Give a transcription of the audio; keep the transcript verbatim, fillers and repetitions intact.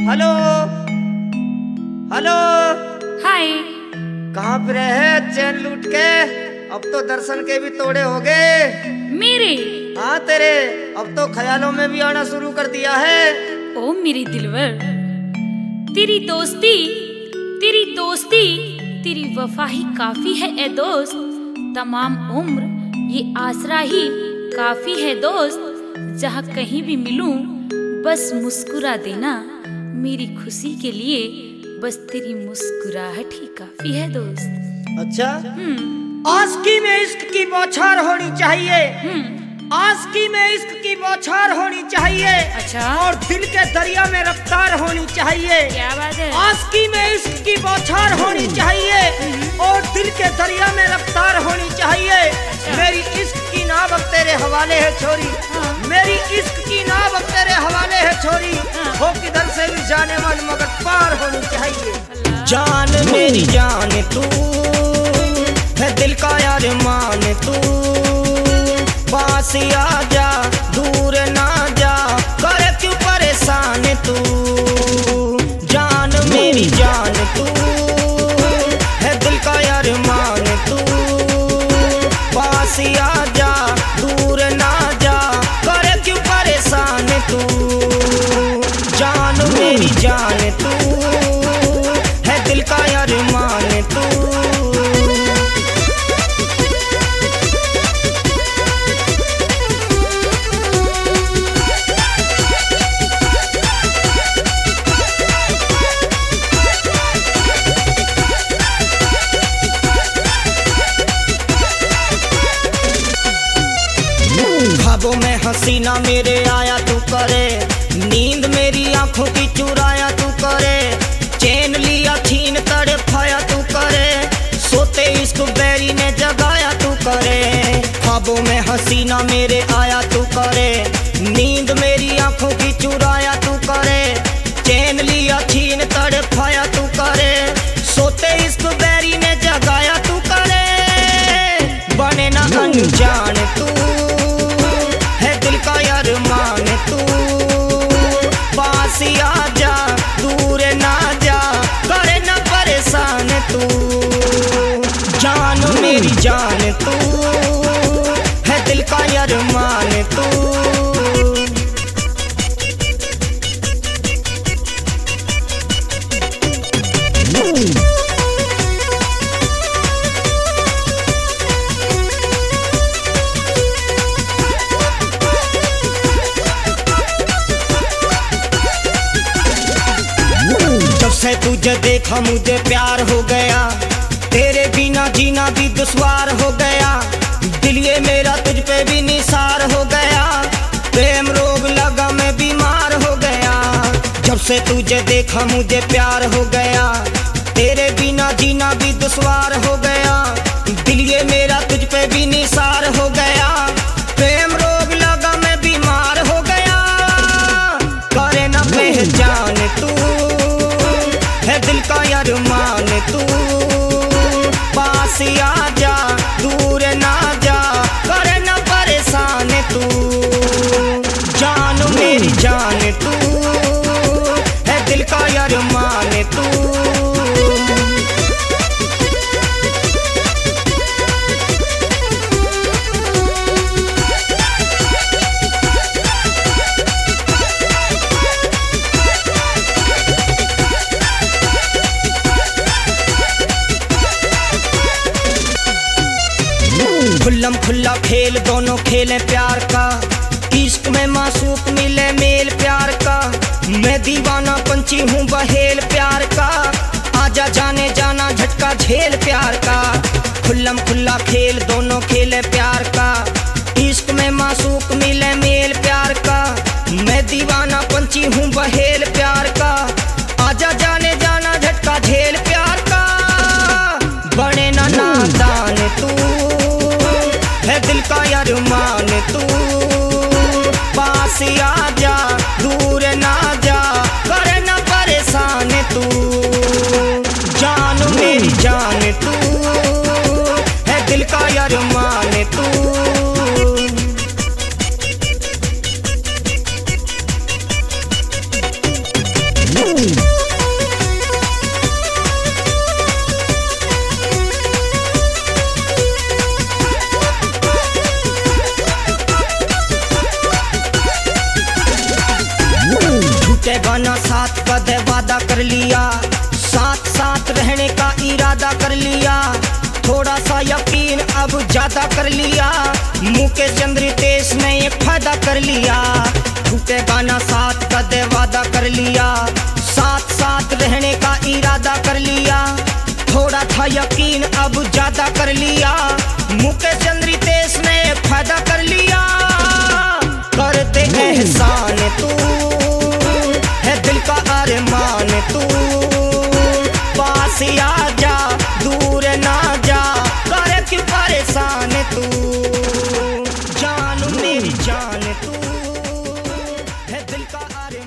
Hello hello. हाय। कहाँ पे रहे चैन लूट के? अब तो दर्शन के भी तोड़े हो गए मेरे। हाँ तेरे, अब तो ख्यालों में भी आना शुरू कर दिया है। ओ मेरी दिलवर, तेरी दोस्ती तेरी दोस्ती तेरी वफा ही काफी है ए दोस्त। तमाम उम्र ये आसरा ही काफी है दोस्त। जहाँ कहीं भी मिलूं बस मुस्कुरा देना, मेरी खुशी के लिए बस तेरी मुस्कुराहट ही काफी है दोस्त। अच्छा, हम्म आस्की में इश्क की बौछार होनी चाहिए। हम्म आस्की में इश्क की बौछार होनी चाहिए। अच्छा। और दिल के दरिया में रफ्तार होनी चाहिए। क्या बात है। आस्की में इश्क की बौछार होनी चाहिए और दिल के दरिया में रफ्तार होनी चाहिए। अच्छा। मेरी इश्क की नाव अब तेरे हवाले है छोरी। हाँ। मेरी इश्क की नाव अब तेरे हवाले है छोरी। हाँ। हो किधर से भी जाने वाली मगर पार होनी चाहिए। अल्लाह। जान मेरी जान तू है, दिल का यार मान तू। पास आ जा दूर ना जा, करे क्यों परेशान तू। जान मेरी जान तू है, दिल का यार मान तू। पास आ जा दूर ना जा, करे क्यों परेशान तू। जान मेरी जान तू है, दिल का यार मान तू। ख्वाबों में हसीना मेरे आया तू करे, नींद मेरी आंखों की चुराया तू करे। चैन लिया छीन तड़पाया तू करे, सोते इश्क बैरी ने जगाया तू करे। ख्वाबों में हसीना मेरे आया तू करे, नींद मेरी आंखों की चुराया तू करे। चैन लिया छीन तड़पाया तू करे, सोते इश्क बैरी ने जगाया तू करे। बने ना अनजान तू है, दिल का यार मान तू। पास आ जा दूर ना जा, करे ना परेशान तू। जान मेरी जान तू है, दिल का यार मान तू। से तुझे देखा मुझे प्यार हो गया, तेरे बिना जीना भी दुश्वार हो गया। दिल ये मेरा तुझ पे भी निसार हो गया, प्रेम रोग लगा मैं बीमार हो गया। जब से तुझे देखा मुझे प्यार हो गया, तेरे बिना जीना भी दुश्वार हो गया। दिल ये मेरा तुझ पे भी निसार हो गया, प्रेम रोग लगा मैं बीमार हो गया। करे ना पहचान तू है, दिल का यार मान तू। पास आ जा दूर ना जा, करे ना परेशान तू। जान मेरी जान तू है, दिल का यार मान तू। खुल्लम खुल्ला खेल दोनों खेलें प्यार का, इश्क में मासूक मिले मेल प्यार का। मैं दीवाना पंछी हूँ बहेल प्यार का, आजा जाने जाना झटका झेल प्यार का। खुल्लम खुल्ला खेल दोनों खेले प्यार का, इश्क में मासूक मिले मेल प्यार का। मैं दीवाना पंछी हूँ बहेल प्यार का, आजा जाने जाना झटका झेल प्यार का। बने ना नादान तू है, दिल का यार मान तू। पास आ जा दूर ना जा, करे ना परेशान तू। जान मेरी जान तू है, दिल का यार मान तू। गाना साथ का दे वादा कर लिया, साथ साथ रहने का इरादा कर लिया, थोड़ा सा यकीन अब ज्यादा कर लिया, मुकेश चंद्र रितेश ने एक फायदा कर लिया। टूटे गाना साथ का दे वादा कर लिया, साथ साथ रहने का इरादा कर लिया, थोड़ा था यकीन अब ज्यादा कर लिया, मुकेश चंद्र रितेश ने एक फायदा कर लिया। कर दे एहसान तू है दिल का अरमान, तू पास आ जा दूर ना जा, करे क्यों परेशान तू, जान मेरी जान तू है दिल का अरमान।